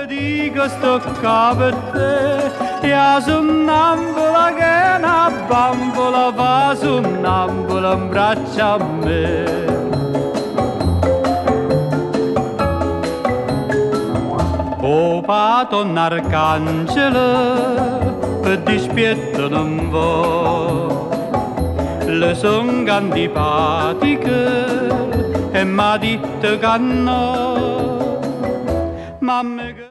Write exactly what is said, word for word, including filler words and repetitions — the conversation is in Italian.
dico sto qua per te, io sonnambula che una bambola fa sonnambula in braccio a me. O pato un arcangelo, per dispietto non vo, le son antipatiche e m'ha detto che no, ma me